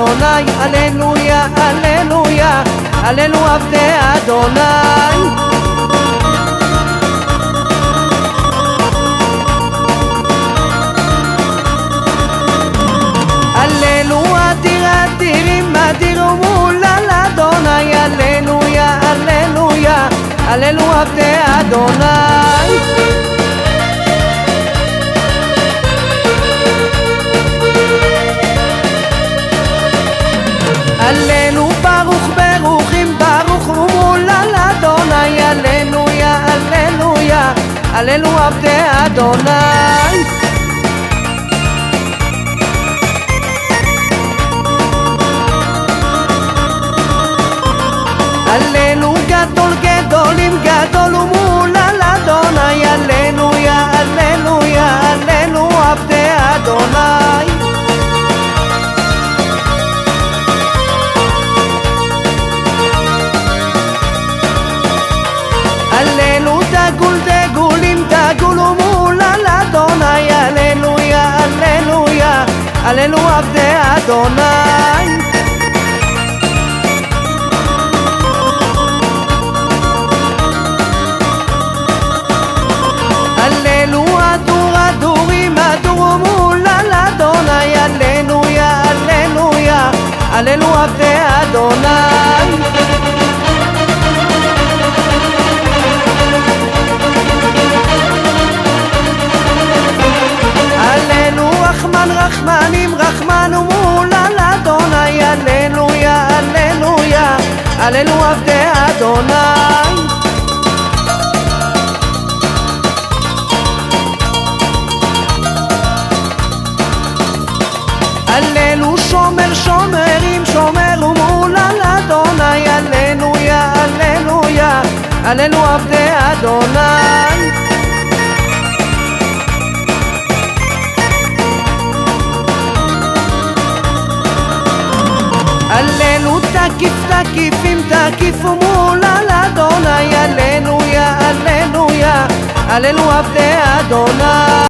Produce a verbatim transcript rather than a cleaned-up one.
אדוני, הללויה, הללויה, הללו עבדי אדוני. הללו אדיר אדירים, אדיר ומולל אדוני, הללויה, הללויה, הללו עבדי אדוני. הללו ברוך ברוכים, ברוך ומולל אדוני, הללויה, הללויה, הללו עבדי אדוני. הללו גדול גדולים, גדול ומולל אדוני, הללויה, הללויה, הללו עבדי אדוני. הללו דגול דגולים, דגול ומולל אדוני, הללויה, הללויה, הללו עבדי אדוני. הללו אדור אדורים, אדור ומולל אדוני, הללויה, הללויה, הללו עבדי אדוני. הללו רחמן רחמנים, רחמן ומולל אדוני, הללויה, הללויה, הללו עבדי אדוני. הללו שומר שומרים, שומר ומולל אדוני, הללויה, הללויה, הללו עבדי אדוני. הללו תקיף תקיפים, תקיף ומולל אדוני, הללויה, הללויה, הללו עבדי אדוני.